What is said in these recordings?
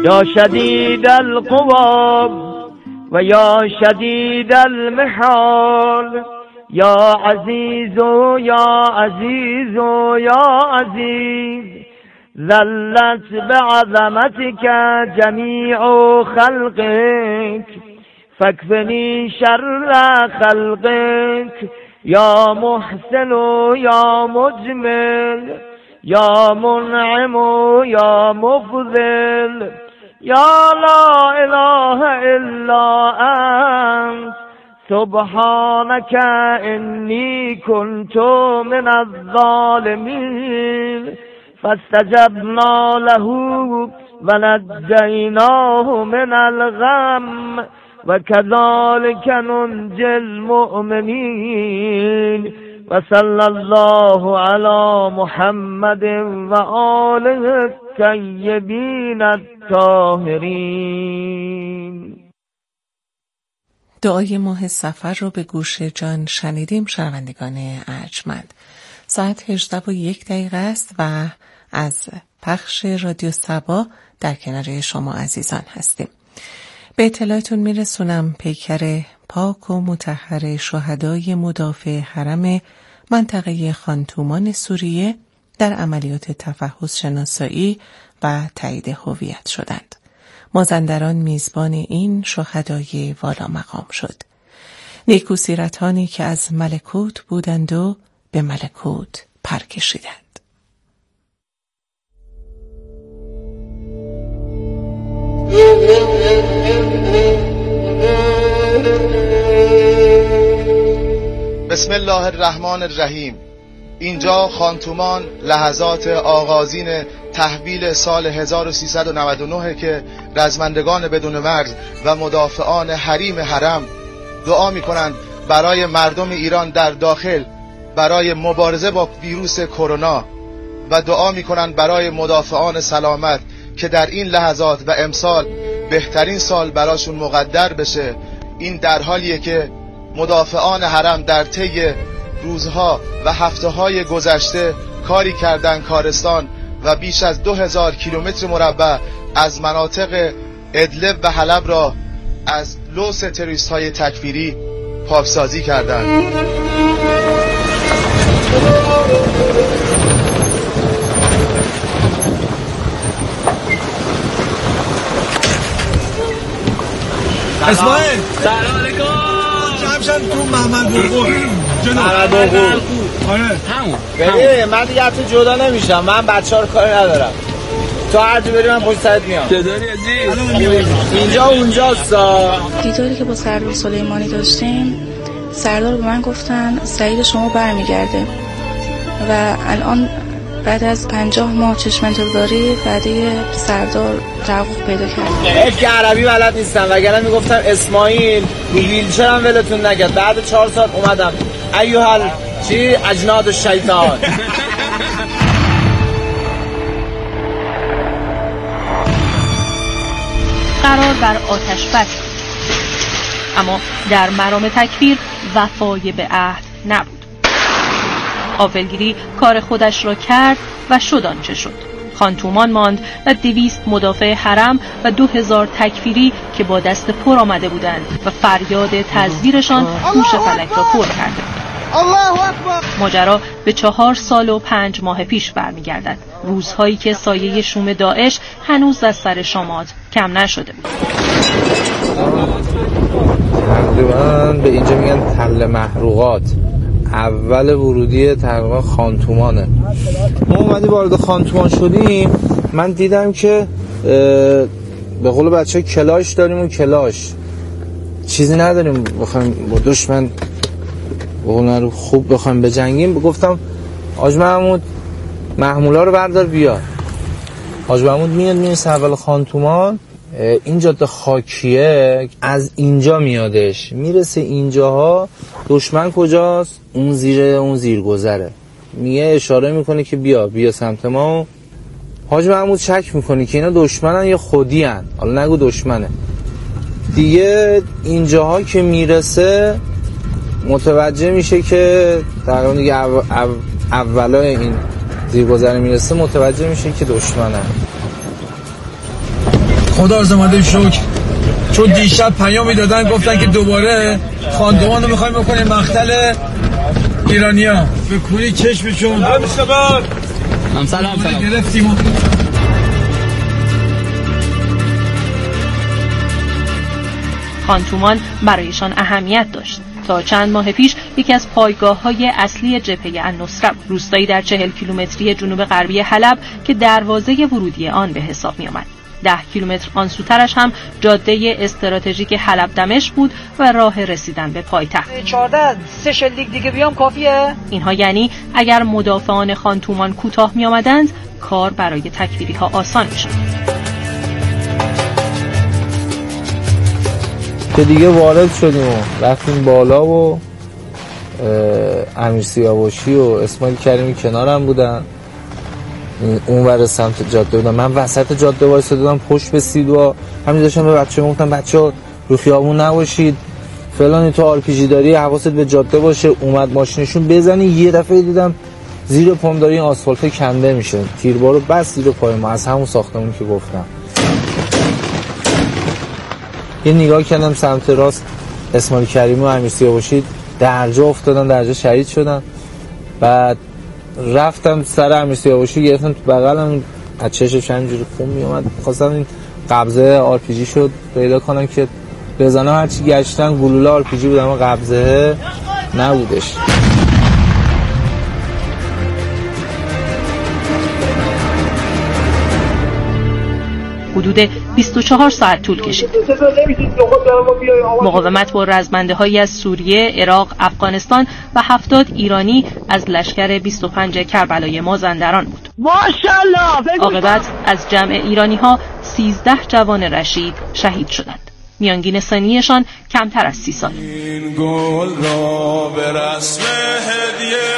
یا شدید القوا و یا شدید المحال یا عزیز یا عزیز یا عزیز ذلت بعظمتك جمیع خلقك فاکفنی شر خلقك یا محسن یا مجمل یا منعم یا مفضل یا لا اله الا انت سبحانك انی كنت من الظالمین فاستجبنا له ونجیناه من الغم وكذلك ننجي المؤمنين وصلى الله على محمد وآله الطيبين الطاهرین. دعای ماه صفر رو به گوش جان شنیدیم شنوندگان ارجمند. ساعت 18:01 است و از پخش رادیو صبا در کنار شما عزیزان هستیم. به اطلاعتون میرسونم پیکر پاک و مطهر شهدای مدافع حرم منطقه خانتومان سوریه در عملیات تفحص شناسایی و تایید هویت شدند. مازندران میزبان این شهدای والا مقام شد. نیکوسیرتانی که از ملکوت بودند و به ملکوت پر کشیدند. بسم الله الرحمن الرحیم. اینجا خانتومان لحظات آغازین تحویل سال 1399 که رزمندگان بدون مرز و مدافعان حریم حرم دعا می‌کنند برای مردم ایران در داخل برای مبارزه با ویروس کرونا و دعا می‌کنند برای مدافعان سلامت که در این لحظات و امسال بهترین سال براشون مقدر بشه. این در حالیه که مدافعان حرم در طی روزها و هفته‌های گذشته کاری کردن کارستان و بیش از 2000 کیلومتر مربع از مناطق ادلب و حلب را از لوث تروریست‌های تکفیری پاکسازی کردند. اسماعیل سلام علیکم. جمشن تو محمد بوقور محمد بوقور. آره همون ببین من دیگه تو جدا نمیشم. من بچه‌ها رو کاری ندارم. تو هر جا بری من پشت سرت میام. چطوری عزیز؟ اینجا اونجاستا. دیداری که با سردار سلیمانی داشتیم سردار به من گفتن سعید شما برمیگرده و الان بعد از 50 ماه چشم انتظاری وعده سردار تحقق پیدا کرد. حیف که عربی بلد نیستم وگرنه میگفتم اسماعیل رو ویلچرم ولتون نکرد. بعد 4 سال اومدم ایوهل چی اجناد الشیطان. قرار بر آتش بس اما در مرام تکفیر وفای به عهد نبود. غافلگیری کار خودش را کرد و شد آنچه شد. خانتومان ماند و 200 مدافع حرم و 2000 تکفیری که با دست پر آمده بودند و فریاد تزویرشان گوش فلک را پر کرده. ماجرا به 4 سال و 5 ماه پیش برمیگردد. روزهایی که سایه شوم داعش هنوز از سر شامات کم نشده بود. تقریبا به اینجا میگن تل محروقات. اول ورودی تقریبا خانتومانه. ما اومدیم وارد خانتومان شدیم من دیدم که به قول بچه کلاش داریم و کلاش چیزی نداریم بخوایم با دشمن بقول خوب بخوایم بجنگیم. گفتم حاج محمود محمولا رو بردار بیا. حاج محمود میاد اول خانتومان. این جاده خاکیه از اینجا میادش میرسه اینجاها. دشمن کجاست؟ اون زیر گذره. میگه اشاره میکنه که بیا سمت ما. حاج محمود شک میکنه که اینا دشمنن یا خودی هن. حالا نگو دشمنه دیگه. اینجاها که میرسه متوجه میشه که تقریبا دیگه اولای این زیرگذر میرسه متوجه میشه که دشمنن. خدا عظمت شکر. چون دیشب پیامی دادن گفتن که دوباره خانتومان رو میخوایم بکنیم مقتل ایرانیا. به کوری چشمشون سلام گرفتیم. خانتومان برایشان اهمیت داشت. تا چند ماه پیش یکی از پایگاه‌های اصلی جبهه النصره بود، روستایی در 40 کیلومتری جنوب غربی حلب که دروازه ورودی آن به حساب می‌آمد. 10 کیلومتر آن سوترش هم جاده استراتژیک حلب دمشق بود و راه رسیدن به پایتخت. 14 3 شلیک دیگه بیام کافیه. اینها یعنی اگر مدافعان خانتومان کوتاه می‌آمدند کار برای تکفیری‌ها آسان می‌شد. که دیگه وارد شدیم و رفتیم بالا و امیر سیاوشی و اسماعیل کریمی کنارم بودن، اون ور سمت جاده بودن، من وسط جاده وایساده بودم پشت به سیدوا. همین داشتم به بچه‌ها گفتم بچه‌ها رو خیابون نباشید فلان، تو آرپیجی داری حواست به جاده باشه. اومد ماشینشون بزنی، یه دفعه دیدم زیر پام داره این آسفالت کنده میشه، تیربارو بس زیر پای ما از همون ساختمون که گفتم. یه نگاه کردم سمت راست، اسماعیل کریمی و امیر سیاوشی درجا افتادن، درجا شهید شدن. بعد رفتم سر امیر سیاوشی گرفتم تو بغلم، از چشمش همینجوری خون میومد، خواستم این قبضه آرپیجی شد پیدا کنم که بزنم. هرچی گشتن گلوله آرپیجی بود اما قبضه نبودش. حدود 24 ساعت طول کشید. مقاومت با رزمنده‌هایی از سوریه، عراق، افغانستان و 70 ایرانی از لشکر 25 کربلای مازندران بود. ماشاءالله. عاقبت از جمع ایرانی‌ها 13 جوان رشید شهید شدند. میانگین سنیشان کمتر از 30 سال. این گل را به رسم هدیه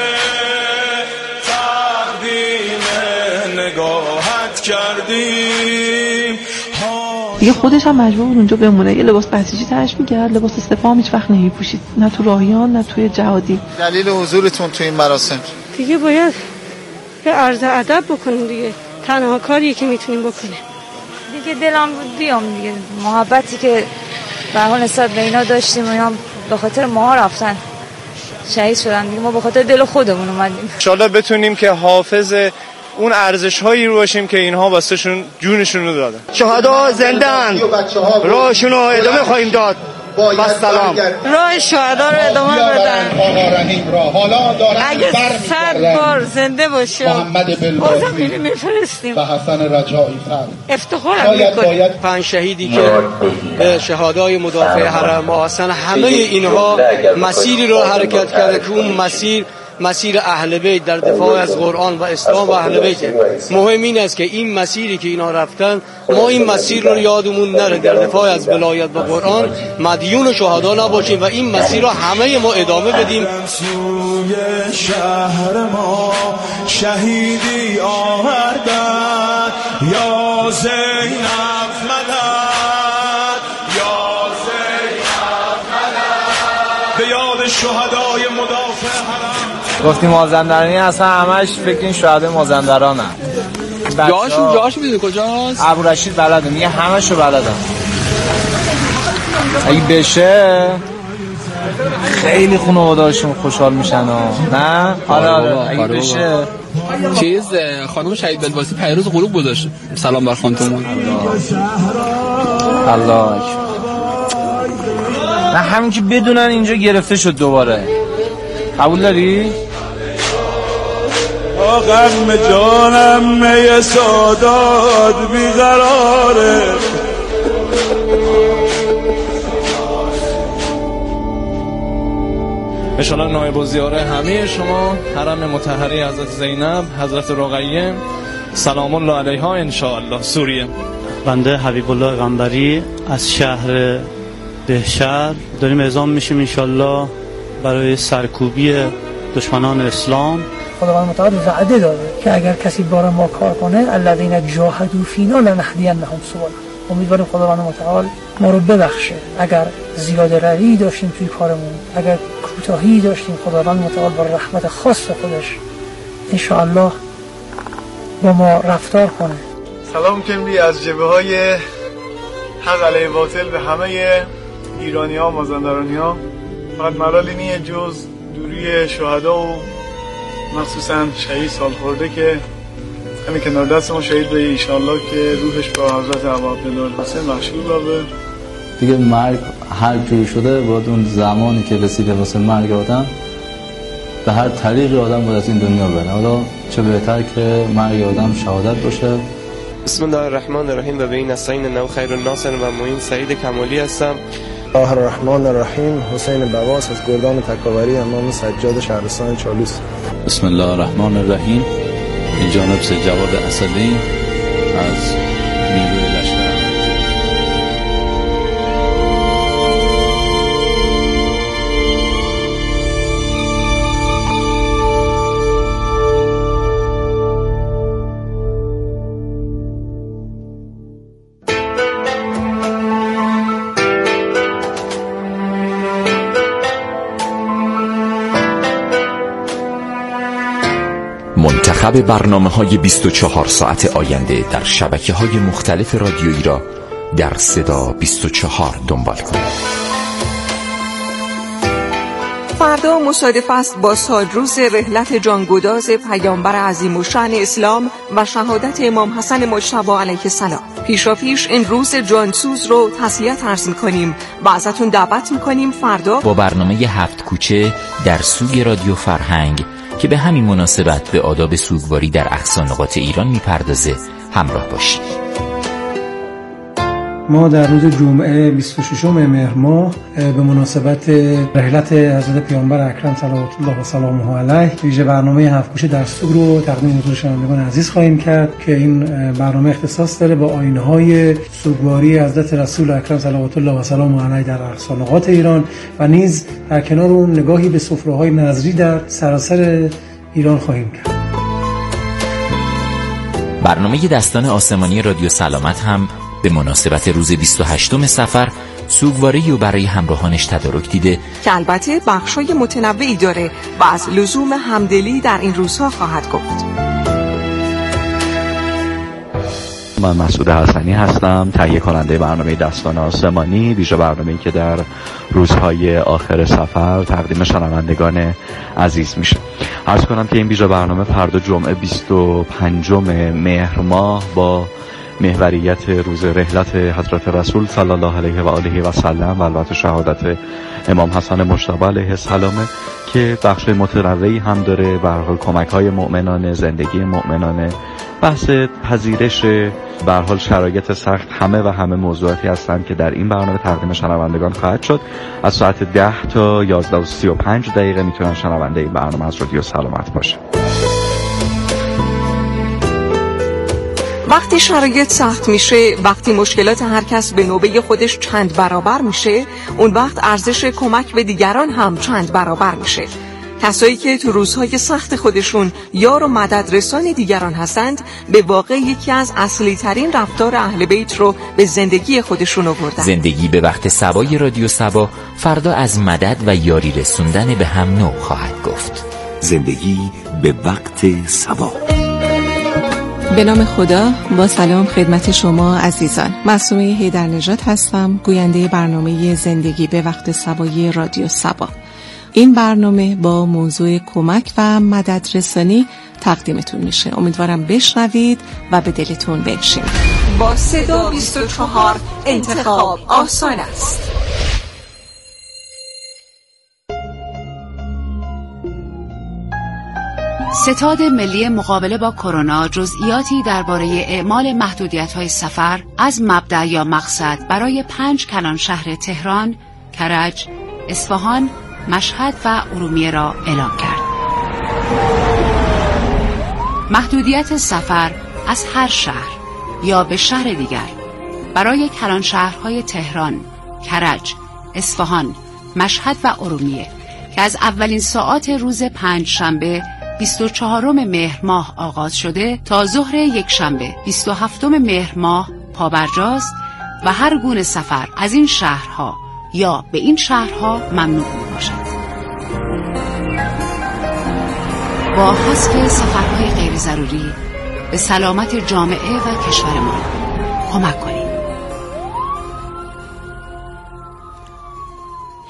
تقدیم نگاهت کردیم. دیگه خودش هم مجبور بود اونجا بمونه، یه لباس بسیجی تنش می‌کرد، لباس سپاه هیچ وقت نمی‌پوشید، نه تو راهیان نه توی جهادی. دلیل حضورتون تو این مراسم دیگه باید به عرض ادب بکنیم دیگه، تنها کاریه که میتونیم بکنیم دیگه. دلم بود بیام دیگه، محبتی که به حال نسبت به اینا داشتیم، اینا به خاطر ما رفتن شهید شدن دیگه، ما به خاطر دل خودمون اومدیم. ان شاءالله بتونیم که حافظ اون ارزش‌هایی رو باشیم که اینها واسهشون جونشون رو دادن. شهدا زنده‌اند، راهشون رو ادامه خواهیم داد. با سلام. راه شهدا رو ادامه بدن. اگه 100 بار زنده باشه بازم میفرستیم. و حسن رجایی افتخارم میکنیم. 5 شهیدی که شهدای مدافع حرم حسن، همه اینها مسیری رو حرکت کرده که اون مسیر اهل بیت در دفاع از قرآن و اسلام و اهل بیت. مهم این است که این مسیری که اینا رفتن ما این مسیر رو یادمون نره، در دفاع از ولایت و قرآن مدیون شهدا نباشیم و این مسیر رو همه ما ادامه بدیم. سوی شهر ما شهیدی آوردن، یا زینب مدد، یا زینب مدد، به یاد شهدای مدافع حرم. گفتیم مازندرانی اصلا همش فکر این شهدای مازندران هم. جاش میدونی کجاست؟ ابورشید بلده، میگه همشو بلدم. اگه بشه خیلی خانواده‌هاشون خوشحال میشن نه؟ آره اگه بشه. خانم شهید بلباسی پیروز غروب گذاشت سلام بر خانتومان. الله اکبر. نه همین که بدونن اینجا گرفته شد دوباره. قبول داری؟ غم جانم می سادات بیقراره. انشاءالله نایب الزیاره همه شما حرم مطهره حضرت زینب، حضرت رقیه سلام الله علیها انشاءالله. سوریه. بنده حبیب الله قنبری از شهر بهشهر داریم اعزام میشیم انشاءالله برای سرکوبی دشمنان اسلام. خداوند متعال وعده داده که اگر کسی بار ما کار کنه الذین جاهدوا فینا لنهدینهم سبلنا. امیدواریم خداوند متعال ما رو ببخشه اگر زیاده روی داشتیم توی کارمون، اگر کوتاهی داشتیم، خداوند متعال با رحمت خاص خودش انشاءالله با ما رفتار کنه. سلام کنیم از جبهه‌های حق علیه باطل به همه ایرانی ها و مازندرانی ها. فقط ملالی نیه جز دوری شهدا و مخصوصا شهید سالخورده که همین کنار دست ما شهید به ایشالله که روحش با حضرت ابا عبدالله الحسین مشغول بابه. دیگه مرگ هر جوری شده باید اون زمانی که رسیده واسه مرگ آدم به هر طریقی آدم باید از این دنیا بره. حالا چه بهتر که مرگ آدم شهادت باشه. بسم الله الرحمن الرحیم و به این نستعین انه خیر الناصر و معین. سعید کمالی هستم. الله الرحمن الرحیم. حسین بواس از گردان تکاوری امام سجاد شهرستان چالوس. بسم الله الرحمن الرحیم. این جانب جواد اصلی از نیروی لشکر. منتخب برنامه‌های 24 ساعت آینده در شبکه‌های مختلف رادیویی را در صدا 24 دنبال کنید. فردا مصادف است با سالروز رحلت جانگداز پیامبر عظیم الشأن اسلام و شهادت امام حسن مجتبی علیه السلام. پیشاپیش این روز جانسوز رو تسلیت عرض می‌کنیم و ازتون دعوت می‌کنیم فردا با برنامه 7 کوچه در سوگ رادیو فرهنگ که به همین مناسبت به آداب سوگواری در اقصانقاط ایران میپردازه همراه باشید. ما در روز جمعه 26 مهر ماه به مناسبت رحلت حضرت پیامبر اکرم صلوات الله و سلامه علیه ویژه برنامه 7 کوچه در سوگ رو تقدیم حضور شنوندگان عزیز خواهیم کرد که این برنامه اختصاص داره با آیین‌های سوگواری حضرت رسول اکرم صلوات الله و سلامه علیه در اقصانقاط ایران و نیز در کنار اون نگاهی به سفره‌های نظری در سراسر ایران خواهیم کرد. برنامه دستان آسمانی رادیو سلامت هم به مناسبت روز 28 صفر سوگواری و برای همراهانش تدارک دیده که البته بخشای متنوعی داره و از لزوم همدلی در این روزها خواهد گفت. من مسعود حسنی هستم، تهیه کننده برنامه دستان آسمانی، ویژه برنامه‌ای که در روزهای آخر سفر تقدیم شنوندگان عزیز میشه. عرض کنم که این ویژه برنامه فردا جمعه 25 مهر ماه با محوریت روز رحلت حضرت رسول صلی الله علیه و آله و سلم و البته شهادت امام حسن مجتبی علیه السلام که بخش متنوعی هم داره، به هر حال کمک‌های مؤمنانه، زندگی مؤمنانه، بحث پذیرش، به هر حال شرایط سخت، همه موضوعاتی هستند که در این برنامه تقدیم شنوندگان خواهد شد. از ساعت 10 تا 11:35 میتونن شنونده این برنامه از رادیو سلامت باشه. وقتی شرایط سخت میشه، وقتی مشکلات هر کس به نوبه خودش چند برابر میشه، اون وقت ارزش کمک به دیگران هم چند برابر میشه. کسایی که تو روزهای سخت خودشون یار و مدد رسان دیگران هستند، به واقع یکی از اصلی ترین رفتار اهل بیت رو به زندگی خودشون آوردن. زندگی به وقت صبای رادیو صبا فردا از مدد و یاری رسوندن به هم نوع خواهد گفت. زندگی به وقت صبا. به نام خدا، با سلام خدمت شما عزیزان. معصومه حیدرنژاد هستم، گوینده برنامه زندگی به وقت صبای رادیو صبا. این برنامه با موضوع کمک و مدد رسانی تقدیمتون میشه. امیدوارم بشنوید و به دلتون بنشین. با صدا 24 انتخاب آسان است. ستاد ملی مقابله با کرونا جزئیاتی درباره اعمال محدودیت‌های سفر از مبدأ یا مقصد برای 5 کلان شهر تهران، کرج، اصفهان، مشهد و ارومیه را اعلام کرد. محدودیت سفر از هر شهر یا به شهر دیگر برای کلان شهرهای تهران، کرج، اصفهان، مشهد و ارومیه که از اولین ساعات روز 5 شنبه 24 مهر ماه آغاز شده تا ظهر یکشنبه 27 مهر ماه پابرجاست و هر گونه سفر از این شهرها یا به این شهرها ممنوع باشد. با حذف سفرهای غیر ضروری به سلامت جامعه و کشور ما کمک کنید.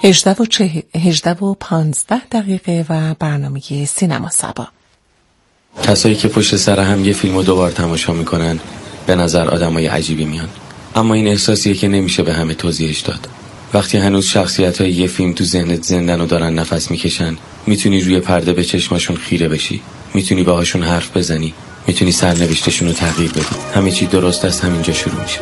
18:15 و برنامه سینما سبا. کسایی که پشت سر هم یه فیلمو دوبار تماشا میکنن به نظر آدمای عجیبی میان، اما این احساسیه که نمیشه به همه توضیحش داد. وقتی هنوز شخصیت‌های یه فیلم تو ذهنت زندن و دارن نفس میکشن، میتونی روی پرده به چشماشون خیره بشی، میتونی باهاشون حرف بزنی، میتونی سرنوشتشون رو تغییر بدی. همه چی درست از همینجا شروع میشه.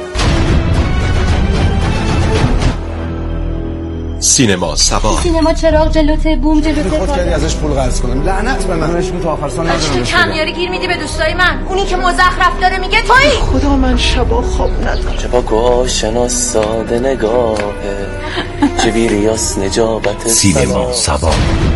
سینما سبا. سینما چراغ جلوته، بوم جلوته. خود کردی ازش پول قرض کنم. لعنت به من. تو آخر سال ندارم. کمیاری گیر میدی به دوستای من. اونی که مزخرف داره میگه تویی. خدا من شبا خواب ندارم. چه با آشنا ساده نگاهه، چه بیریاس نجابت سینما سبا.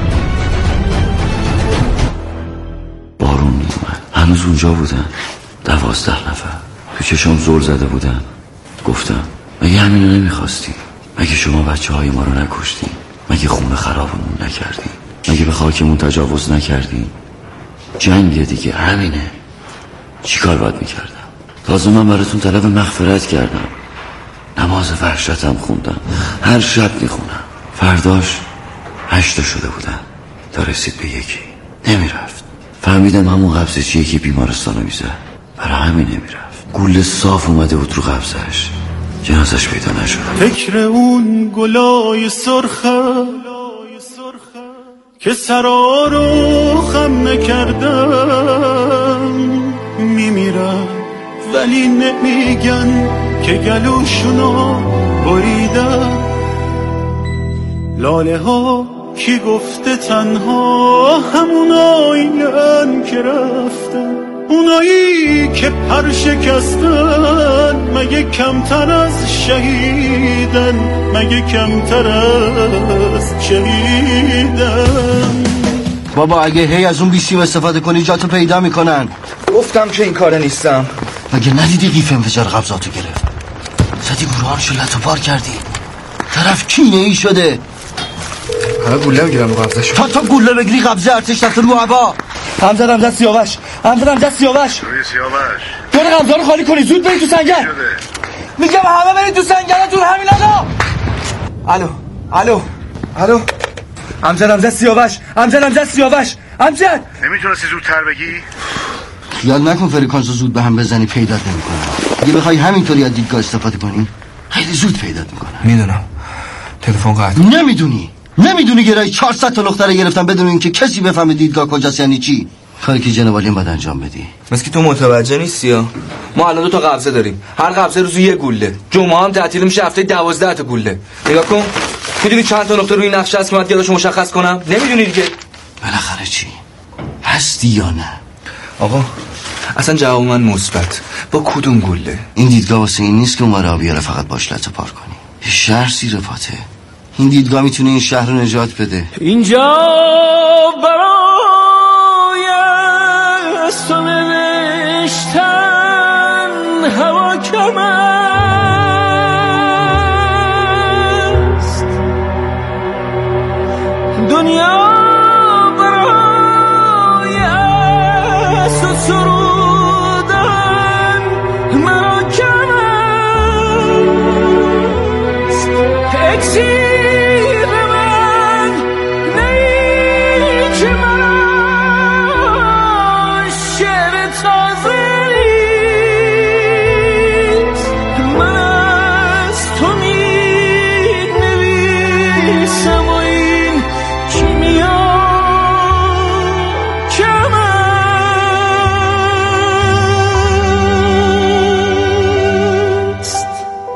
بارون میومد. هنوز اونجا بودن. 12 نفر. تو چشم زل زده بودن. گفتم مگه همینو نمیخواستی؟ مگه شما بچه‌های ما رو نکشتین؟ مگه خونه خرابمون نکردین؟ مگه به خاکمون تجاوز نکردین؟ جنگ دیگه همینه. چیکار باید میکردم؟ تازه من براتون طلب مغفرت کردم، نماز وحشتم خوندم، هر شب میخونم. فرداش 8 شده بودن تا رسید به 1 نمیرفت. فهمیدم همون قبضه چیه که بیمارستانو میزد، برای همین نمیرفت. گوله صاف اومده بود رو قبضش، جنازش پیدا نشد. فکر اون گلای سرخه که سرا رو خم نکردم میمیرم، ولی نمیگن که گلوشونو بریدم. لاله ها کی گفته تنها همونایین که رفتن، اونایی که پر شکستن مگه کمتر از شهیدن، مگه کمتر از شهیدن. بابا اگه هی از اون بیسیم استفاده کنی جاتو پیدا میکنن. گفتم که این کاره نیستم. مگه ندیدی قیف انفجار قبضاتو گرفت؟ زدی گروهانشو لطو پار کردی. طرف کینه ای شده. حالا گوله بگیرم رو قبضشو. تا گوله بگیری قبضه ارتش رفته رو هوا. همزدم سیاوش. دور قبضه رو خالی کنی، زود برید تو سنگر. میگم همه برید تو سنگرتون همین الان. الو همزدم سیاوش. همزد نمیتونستی زودتر بگی؟ خیال نکن فریکانس رو زود به هم بزنی پیدات نمیکنم. اگه بخوای همینطوری از دیدگاه استفاده کنی خیلی زود پیدات میکنم. میدونم تلفن قطع. نمیدونی گرای 400 تا دختر گرفتم بدون اینکه کسی بفهمه دیدگاه کجاست. یعنی چی؟ کاری که جناب عالی باید انجام بدی. مثل که تو متوجه نیستی ها. ما الان 2 تا قبضه داریم، هر قبضه روزی 1 گوله. جمعه هم تعطیل میشه، هفته 12 تا گوله. نگاه کن، میدونی چند تا نقطه روی نقشه هست که باید یادش مشخص کنم؟ نمیدونی دیگه. بالاخره چی؟ هستی یا نه؟ آقا اصلا جواب من مثبت. با کدوم گوله؟ این دیدگاه واسه این نیست که اون ور آبیاره فقط باش لطو پار کنی. شهر زیر پاته. این دیدگاه میتونه این شهر رو نجات بده. اینجا برای از تو نوشتن هوا کم است، دنیا برای از تو سرودن مرا کم است. اکسیر من نیچه مرا شعر تازه نیست. من از تو می نویسم و این کیمیا کم است.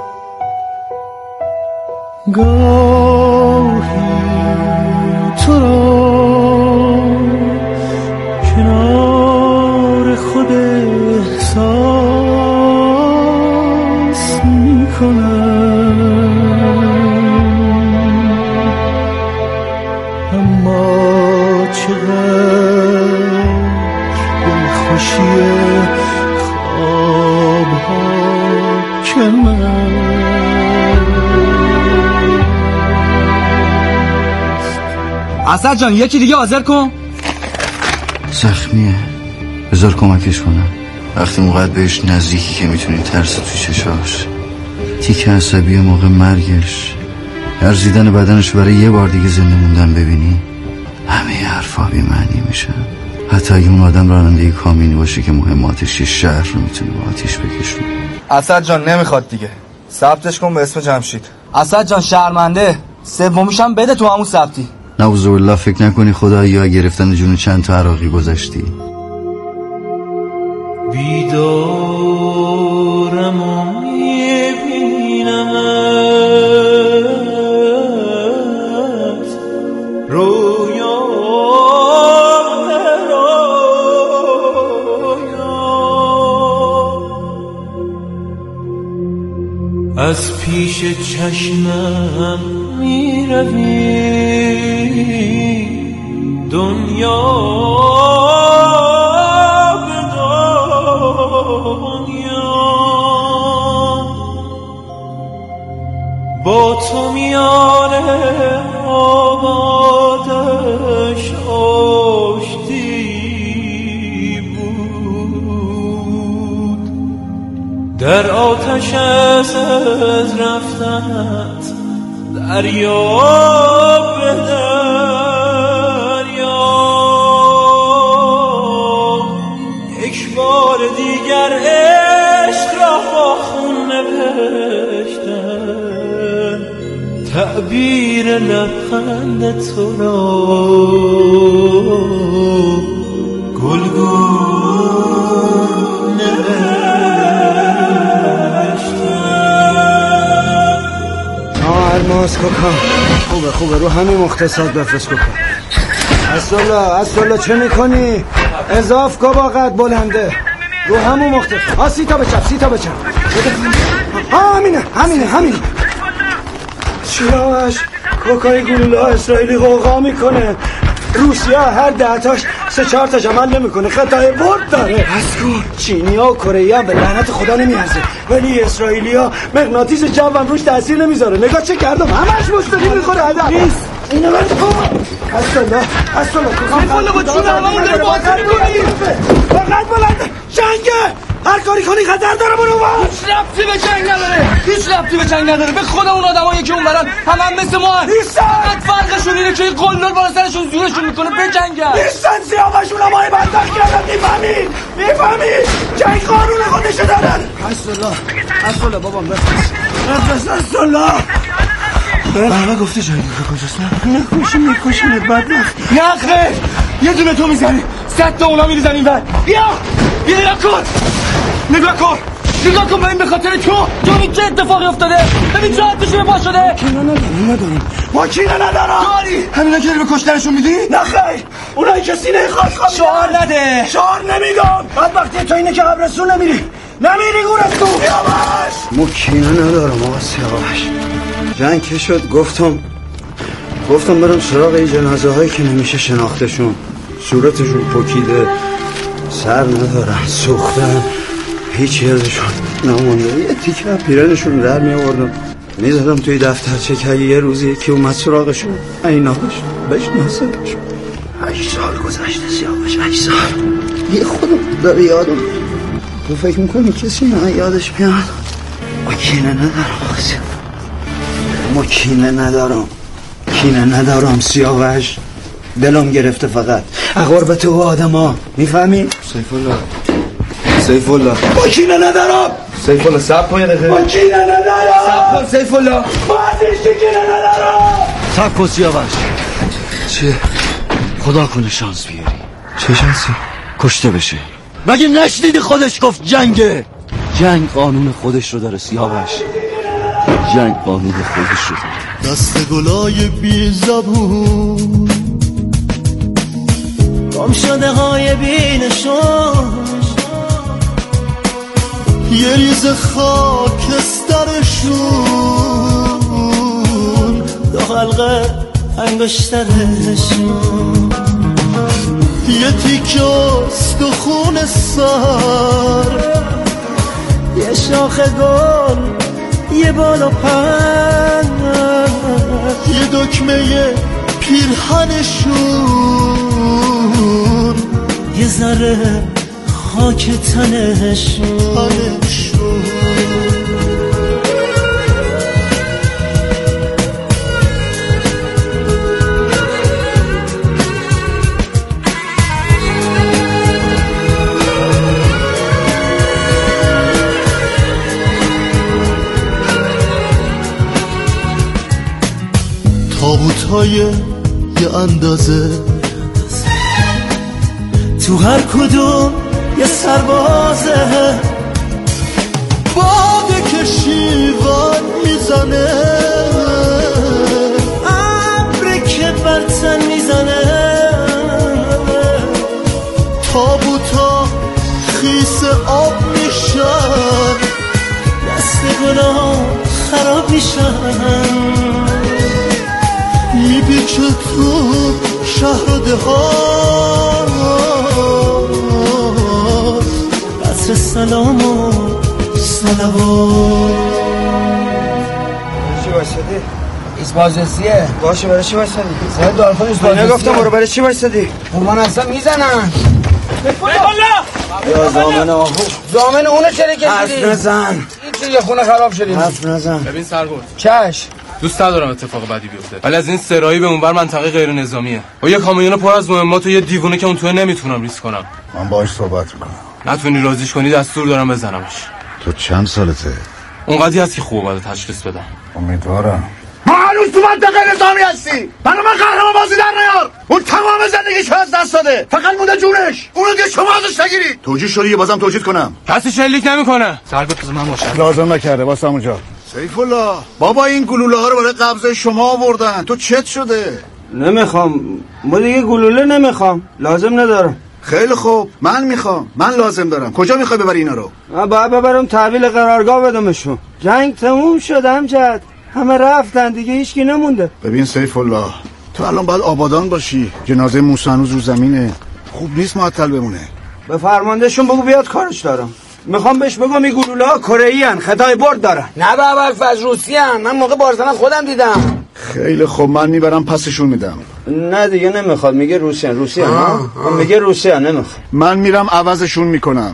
گاهی تو را کنار خود احساس میکنم، اما چقدر دلخوشی خوابها کم اسد جان یکی دیگه حاضر کن. زخمیه، بذار کمکش کنم. وقتی موقع بهش نزدیکی که میتونی ترس تو چشاش، تیک عصبی موقع مرگش، ارزیدن بدنش برای یه بار دیگه زنده موندن ببینی همه حرفا بی معنی میشن. حتی اگه اون آدم راننده کامیونی باشه که مهماتش یه شهر رو میتونه با آتیش بکشونه. اسد جان نمیخواد دیگه، ثبتش کن به اسم جمشید. اسد جان شرمنده، سومیش هم بده تو همون ثبتی. نعوذ بالله فکر نکنی خدایا گرفتن جون چند تا عراقی گذاشتی. بیدارم و میبینمت رویا از پیش چشمم میروی دنیا به دنیا با تو میانه آبادش آشتی بود در آتش از رفتنت دریا به دریا یک بار دیگر عشق را با خون نوشتن تعبیر لبخند تو را گلگون نوشتن. الماس کوکا خوبه رو همین مختصات بفرست کوکا. اصلا چه میکنی؟ اضاف کو با قد بلنده رو همون مختصات. سی تا بچم همینه چراش کوکای گلوله اسرائیلی غوغا میکنه. روسیه هر 10 تاش 3-4 تا عمل نمیکنه، خطای برد داره. اسکو چینیا و کره ها به لعنت خدا نمیارزه، ولی اسرائیلیا مغناطیس جوم روش تاثیر نمیذاره. نگاه چه کردم همش مستقی میخوره هدف نیست. اینو برد کن اصلا کوکا با چون هممون داره بازی میکنی. فقط بلنده جنگه، هر کاری کنی خطر داره. برو هیچ ربطی به جنگ نداره. به خدا اون آدمایی که اون برن هم مثل ما هن نیستن. فقط فرقشون اینه که قلدر بالا سرشون زورشون میکنه به جنگن. نیستن سیاوشون هم های برداشت کردن. میفهمید جنگ قانون خودشه دارن. اصلا بابام بفرست بابا گفته جایی کجاست؟ نکشونت بدبخت. نه خیر، یه دونه تو میزنی 100 تا اونا میریزن بعد. بیا نگاه کن به این. به خاطر تو چه اتفاقی افتاده؟ ببین چه حدشون پا شده. ما کینه ندارم داری همینا که به کشتنشون میدی؟ نه خیر، اونایی که سینه خواست شعار نده. شعار نمیدم. بدبختی تو اینه که قبرستون نمیری گورستون. سیاوش ما کینه ندارم آقا سیاوش. جنگ که شد گفتم برم سراغ این جنازه هایی که نمیشه شناختشون. صورتشون پکیده، سر ندارن، سوختن، هیچ یادشون نمونده. یه تیکه پیرنشون در می آوردم میزدم توی دفترچه که یه روزی یکی اومد سراغشون ایناش بشناسدشون. 8 سال گذشته سیاوش، 8 سال. یه خودم داره یادم. تو فکر میکنی کسی نه یادش میاد؟ ما کینه ندارم سیاوش. دلم گرفته فقط قربت و آدم ها. میفهمی؟ سیف الله با کینه ندارم. سیف الله سب کن یه دقیقه. با کینه ندارم. سیف الله با ازش کینه ندارم. سب کن سیاوش. چه؟ خدا کنه شانس بیاری. چه شانسی؟ کشته بشه. مگه نشنیدی خودش گفت جنگ قانون خودش رو داره سیاوش. جنگ قانون خودش رو داره. دست گلای بی زبون گم شده های بی نشون، یه ریز خاکسترشون، 2 حلقه انگشترشون، یه تیکه استخون سر، یه شاخ گل، یه بالا پر، یه دکمه پیرهنشون، یه ذره خاک تنشون. تابوت‌های یه اندازه، تو هر کدوم یه سربازه، باده که شیوان میزنه، ابری که برتن میزنه، تابوتا خیس آب میشن، دست گناه خراب میشن، میپیچه تو شهر و دهات، عطر سلام و صلوات. چی بایستدی؟ ایسبازسیه. باشه برای چی بایستدی؟ زنه دارفان ایسبازسیه. نگفتم برو برای چی بایستدی؟ من اصلا میزنن. یا زامن آهو. زامن اونو چرا کشیدی؟ حرف نزن. این یه خونه خراب شدیم. حرف نزن. ببین سرگرد. چش. دوست ندارم اتفاق بدی بیفته، ولی از این سرایی به اونور منطقه غیر نظامیه. با یه کامیون پر از مهمات و یه دیوونه که اون توه نمیتونم ریسک کنم. من باهاش صحبت میکنم. نتونی راضیش کنی دستور دارم بزنمش. تو چند سالته؟ اونقدی هست که خوب باید تشخیص بدم. امیدوارم. ما هنوز تو منطقه نظامی هستی. من قهرمان بازی در نیار. اون تمام زندگیشو از دست داده، فقط مونده جونش. اونو که شما ازش نگیرید. توجیه شدی بازم توجیه کنم. کسی شلیک نمیکنه. سرگرد بزن من باشم. لازم نکرده واسه اونجا. سیف الله بابا این گلوله ها رو برای قبض شما آوردن، تو چت شده؟ نمیخوام، ما دیگه گلوله نمیخوام، لازم ندارم. خیلی خوب، من میخوام، من لازم دارم. کجا میخوای ببری اینا رو؟ من باید ببرم تحویل قرارگاه بدمشون. جنگ تموم شد امجد، همه رفتن دیگه، هیچکی نمونده. ببین سیف الله تو الان باید آبادان باشی، جنازه موسی هنوز رو زمینه، خوب نیست معطل بمونه. به فرماندهشون بگو بیاد، کارش دارم. میخوام بهش بگم این گلوله ها کره ان، خطای برد دارن. نه بابا از روسی ان، من موقع بارزنان خودم دیدم. خیلی خوب من میبرم پسشون میدم. نه دیگه نمیخواد، میگه روسی ان ها. میگه روسی ان، نمیخوام. من میرم عوضشون میکنم.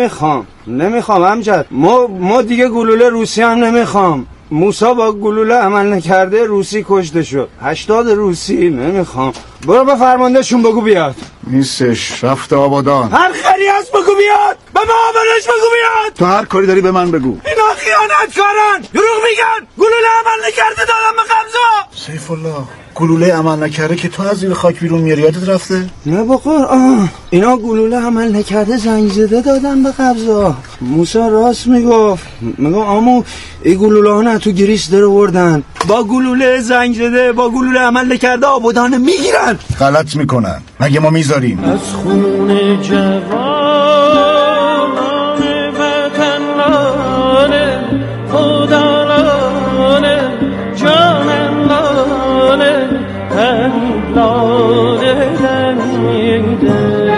نمیخوام امجد، ما دیگه گلوله روسی هم نمیخوام. موسی با گلوله عمل نکرده، روسی کشته شد. 80 روسی نمیخوام. برو به فرماندهشون بگو بیاد. نیستش، رفته آبادان. هر خری هست بگو بیاد، به معاونش بگو بیاد. تو هر کاری داری به من بگو. اینا خیانتکارن، دروغ میگن. گلوله عمل نکرده دادم به قبضا. سیف الله گلوله عمل نکرده که تو از زیر خاک بیرون میاری، یادت رفته؟ نه بخور. اینا گلوله عمل نکرده زنگ زده دادن به قبضا. موسی راست میگفت. میگم عمو این گلوله ها نه تو گریس در آوردن، با گلوله زنگ زده، با گلوله عمل نکرده آبادان میگیرن. غلط میکنن، مگه ما میذاریم؟ از خون جوانان وطنانه خدارانه جانانه هنگلانه دمیده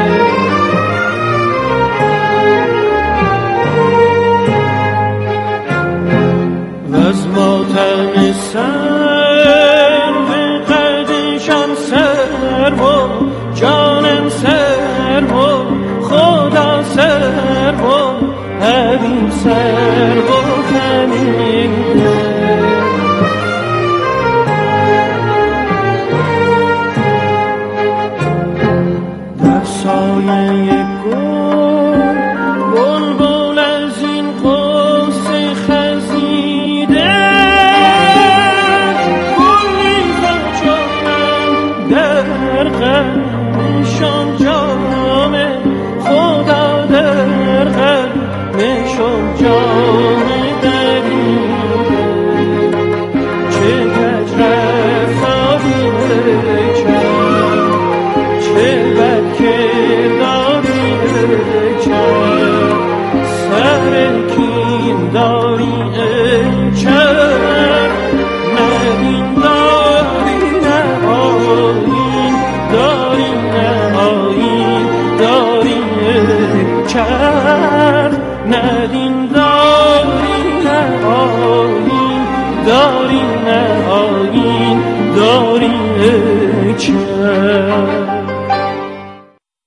و از ماتم سر به قدشان سر و جانم سر و خدا سر و همین سر و همیده در سایه گل بلبل از این قوس خزیده گلی خجالم در قلبشان جامه خدا در قلبشان جامه